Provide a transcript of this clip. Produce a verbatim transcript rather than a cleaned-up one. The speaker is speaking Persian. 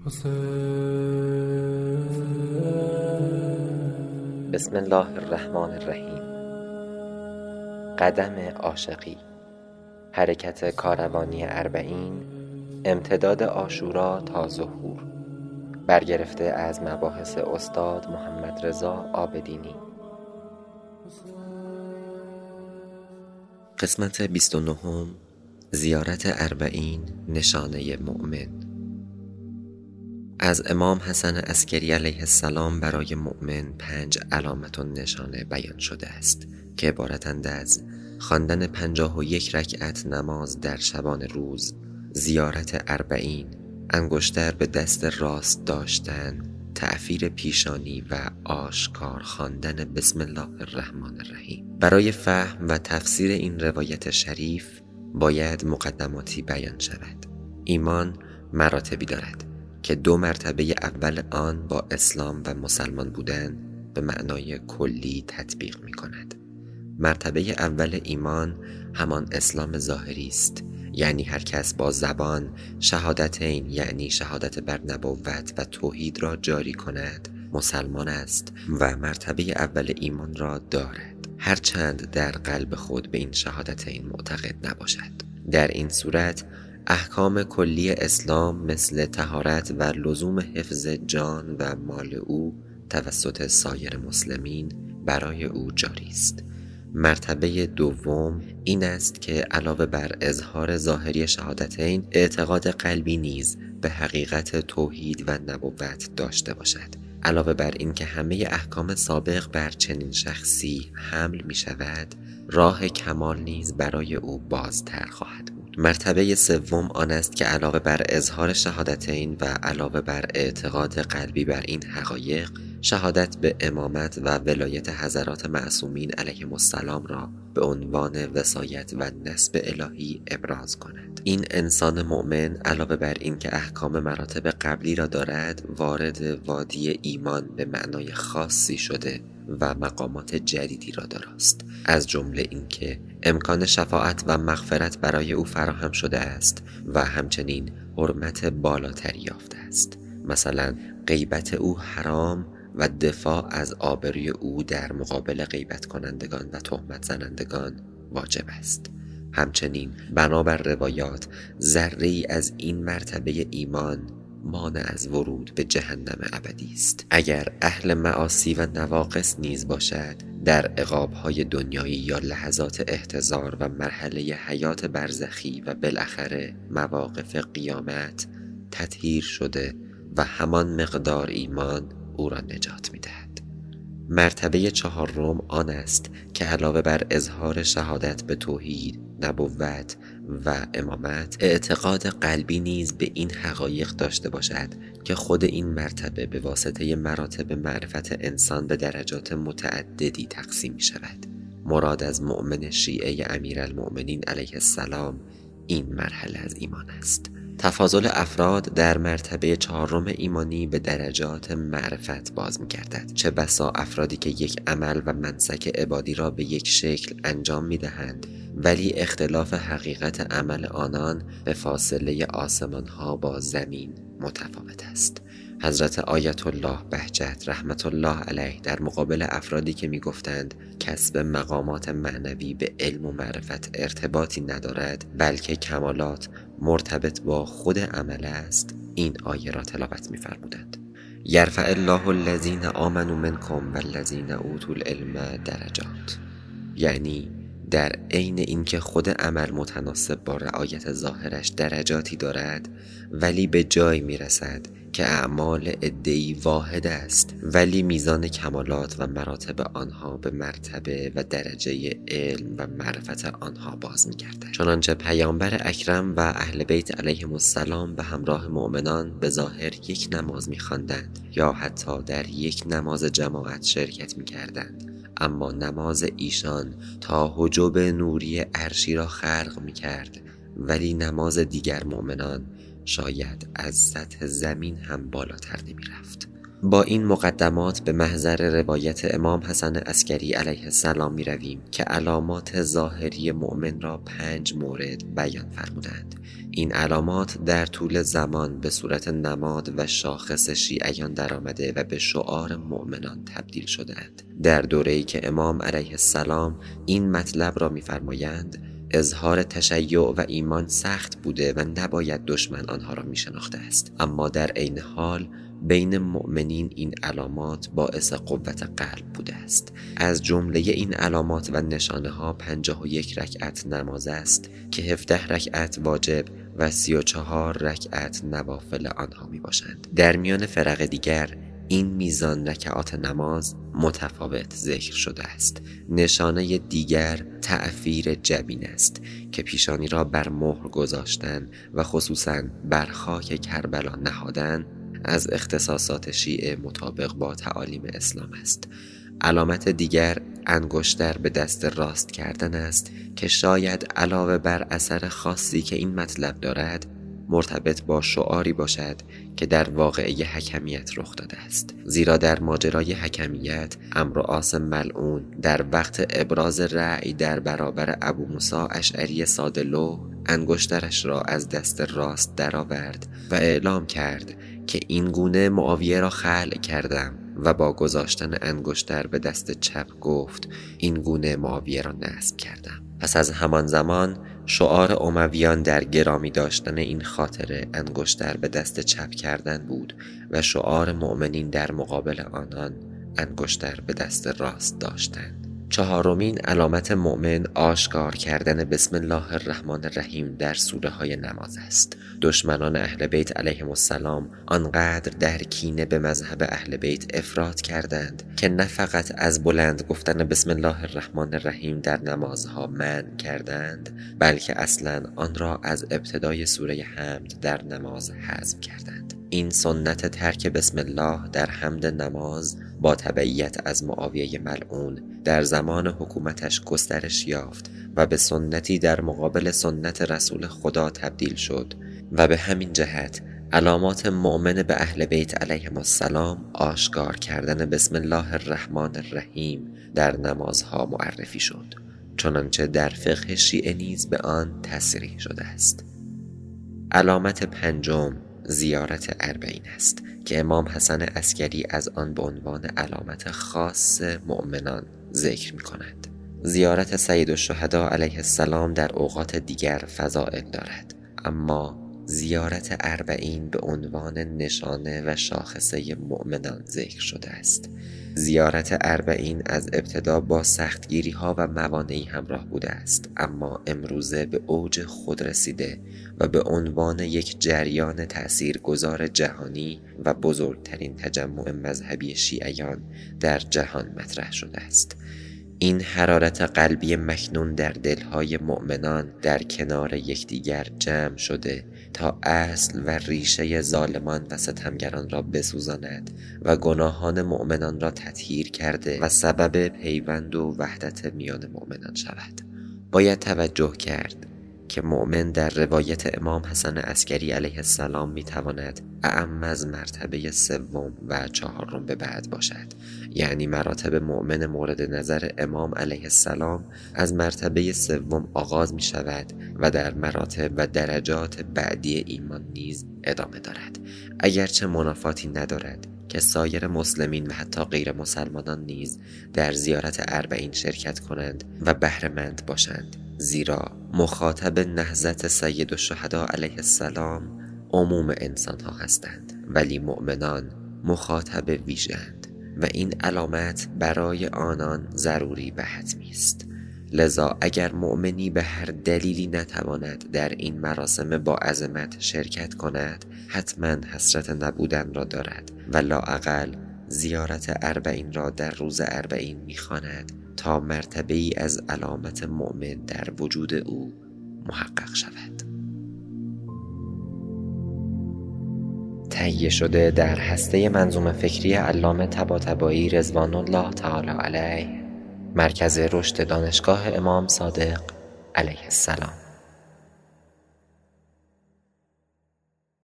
بسم الله الرحمن الرحیم. قدم عاشقی، حرکت کاروانی اربعین، امتداد عاشورا تا ظهور، برگرفته از مباحث استاد محمد رضا عابدینی. قسمت بیست و نهم. زیارت اربعین نشانه مؤمن. از امام حسن عسکری علیه السلام برای مؤمن پنج علامت و نشانه بیان شده است که عبارتند از خواندن پنجاه و یک رکعت نماز در شبان روز، زیارت اربعین، انگشتر به دست راست داشتن، تعفیر پیشانی و آشکار خواندن بسم الله الرحمن الرحیم. برای فهم و تفسیر این روایت شریف باید مقدماتی بیان شود. ایمان مراتبی دارد که دو مرتبه اول آن با اسلام و مسلمان بودن به معنای کلی تطبیق می کند. مرتبه اول ایمان همان اسلام ظاهری است، یعنی هر کس با زبان شهادتین، یعنی شهادت بر نبوت و توحید را جاری کند مسلمان است و مرتبه اول ایمان را دارد، هرچند در قلب خود به این شهادتین معتقد نباشد. در این صورت احکام کلی اسلام مثل طهارت و لزوم حفظ جان و مال او توسط سایر مسلمین برای او جاری است. مرتبه دوم این است که علاوه بر اظهار ظاهری شهادتین، اعتقاد قلبی نیز به حقیقت توحید و نبوت داشته باشد. علاوه بر این که همه احکام سابق بر چنین شخصی حمل می شود، راه کمال نیز برای او بازتر خواهد بود. مرتبه سوم آن است که علاوه بر اظهار شهادتین و علاوه بر اعتقاد قلبی بر این حقایق، شهادت به امامت و ولایت حضرات معصومین علیهم السلام را به عنوان وصایت و نسب الهی ابراز کند. این انسان مؤمن علاوه بر این که احکام مراتب قبلی را دارد، وارد وادی ایمان به معنای خاصی شده و مقامات جدیدی را داراست، از جمله اینکه امکان شفاعت و مغفرت برای او فراهم شده است و همچنین حرمت بالاتری یافته است. مثلا غیبت او حرام و دفاع از آبروی او در مقابل غیبت کنندگان و تهمت زنندگان واجب است. همچنین بنابر روایات ذره‌ای از این مرتبه ایمان مانع از ورود به جهنم ابدی است. اگر اهل معاصی و نواقص نیز باشد، در عقاب‌های دنیایی یا لحظات احتضار و مرحله حیات برزخی و بالاخره مواقف قیامت تطهیر شده و همان مقدار ایمان او را نجات می‌دهد. مرتبه چهارم آن است که علاوه بر اظهار شهادت به توحید، نبوت و امامت، اعتقاد قلبی نیز به این حقایق داشته باشد که خود این مرتبه به واسطه مراتب معرفت انسان به درجات متعددی تقسیم می شود. مراد از مؤمن شیعه امیرالمؤمنین علیه السلام این مرحله از ایمان است. تفاضل افراد در مرتبه چهارم ایمانی به درجات معرفت باز می‌گردد. چه بسا افرادی که یک عمل و منسک عبادی را به یک شکل انجام می‌دهند، ولی اختلاف حقیقت عمل آنان به فاصله آسمان‌ها با زمین متفاوت است. حضرت آیت الله بهجت رحمت الله علیه در مقابل افرادی که میگفتند کسب مقامات معنوی به علم و معرفت ارتباطی ندارد، بلکه کمالات مرتبط با خود عمل است، این آیه را تلاوت می‌فرمودند: یرفع الله الذین آمنوا منکم والذین اوتوا العلم درجات. یعنی در عین اینکه خود عمل متناسب با رعایت ظاهرش درجاتی دارد، ولی به جای میرسد که اعمال عده‌ای واحد است، ولی میزان کمالات و مراتب آنها به مرتبه و درجه علم و معرفت آنها باز می‌گردد. چنانچه پیامبر اکرم و اهل بیت علیهم السلام به همراه مؤمنان به ظاهر یک نماز می‌خواندند یا حتی در یک نماز جماعت شرکت می‌کردند، اما نماز ایشان تا حجب نوری عرشی را خلق می‌کرد، ولی نماز دیگر مؤمنان شاید از سطح زمین هم بالاتر نمی رفت. با این مقدمات به محضر روایت امام حسن عسکری علیه السلام می رویم که علامات ظاهری مؤمن را پنج مورد بیان فرمودند. این علامات در طول زمان به صورت نماد و شاخص شیعیان در آمده و به شعار مؤمنان تبدیل شدند. در دوره‌ای که امام علیه السلام این مطلب را می فرمایند، اظهار تشیع و ایمان سخت بوده و نباید دشمن آنها را می شناخته است، اما در عین حال بین مؤمنین این علامات باعث قوت قلب بوده است. از جمله این علامات و نشانه ها پنجاه و یک رکعت نماز است که هفده رکعت واجب و سی و چهار رکعت نوافل آنها می باشند. در میان فرق دیگر این میزان رکعات نماز متفاوت ذکر شده است. نشانه دیگر تعفیر جبین است که پیشانی را بر مهر گذاشتن و خصوصاً بر خاک کربلا نهادن از اختصاصات شیعه مطابق با تعالیم اسلام است. علامت دیگر انگشتر به دست راست کردن است که شاید علاوه بر اثر خاصی که این مطلب دارد مرتبط با شعاری باشد که در واقعه حکمیت رخ داده است، زیرا در ماجرای حکمیت عمرو عاص ملعون در وقت ابراز رأی در برابر ابو موسی اشعری ساده‌لوح انگشترش را از دست راست درآورد و اعلام کرد که این گونه معاویه را خلع کردم و با گذاشتن انگشتر به دست چپ گفت این گونه معاویه را نصب کردم. پس از همان زمان شعار امویان در گرامی داشتن این خاطره انگشتر به دست چپ کردن بود و شعار مؤمنین در مقابل آنان انگشتر به دست راست داشتن. چهارمین علامت مؤمن آشکار کردن بسم الله الرحمن الرحیم در سوره های نماز است. دشمنان اهل بیت علیهم السلام آنقدر در کینه به مذهب اهل بیت افراط کردند که نه فقط از بلند گفتن بسم الله الرحمن الرحیم در نمازها منع کردند، بلکه اصلا آن را از ابتدای سوره حمد در نماز حذف کردند. این سنت ترک بسم الله در حمد نماز با تبعیت از معاویه ملعون در زمان حکومتش گسترش یافت و به سنتی در مقابل سنت رسول خدا تبدیل شد و به همین جهت علامات مؤمن به اهل بیت علیهم السلام آشکار کردن بسم الله الرحمن الرحیم در نمازها معرفی شد، چنانچه در فقه شیعه نیز به آن تصریح شده است. علامت پنجم زیارت اربعین است که امام حسن عسکری از آن به عنوان علامت خاص مؤمنان ذکر می کند. زیارت سید الشهدا علیه السلام در اوقات دیگر فضائل دارد، اما زیارت اربعین به عنوان نشانه و شاخصه مؤمنان ذکر شده است. زیارت اربعین از ابتدا با سختگیری ها و موانعی همراه بوده است، اما امروزه به اوج خود رسیده و به عنوان یک جریان تأثیرگذار جهانی و بزرگترین تجمع مذهبی شیعیان در جهان مطرح شده است. این حرارت قلبی مکنون در دلهای مؤمنان در کنار یکدیگر جمع شده تا اصل و ریشه ظالمان و ستمگران را بسوزاند و گناهان مؤمنان را تطهیر کرده و سبب پیوند و وحدت میان مؤمنان شود. باید توجه کرد که مؤمن در روایت امام حسن عسکری علیه السلام میتواند اعم از مرتبه سوم و چهارم به بعد باشد، یعنی مراتب مؤمن مورد نظر امام علیه السلام از مرتبه سوم آغاز می شود و در مراتب و درجات بعدی ایمان نیز ادامه دارد، اگرچه منافاتی ندارد که سایر مسلمین و حتی غیر مسلمانان نیز در زیارت اربعین شرکت کنند و بهره‌مند باشند، زیرا مخاطب نهضت سید الشهدا علیه السلام عموم انسان ها هستند، ولی مؤمنان مخاطب ویژه‌اند و این علامت برای آنان ضروری و حتمی است. لذا اگر مؤمنی به هر دلیلی نتواند در این مراسم با عظمت شرکت کند، حتما حسرت نبودن را دارد و لااقل زیارت اربعین را در روز اربعین می‌خواند تا مرتبه ای از علامت مؤمن در وجود او محقق شود. تهیه شده در هسته منظومه فکری علامه طباطبایی رضوان الله تعالی علیه، مرکز رشد دانشگاه امام صادق علیه السلام.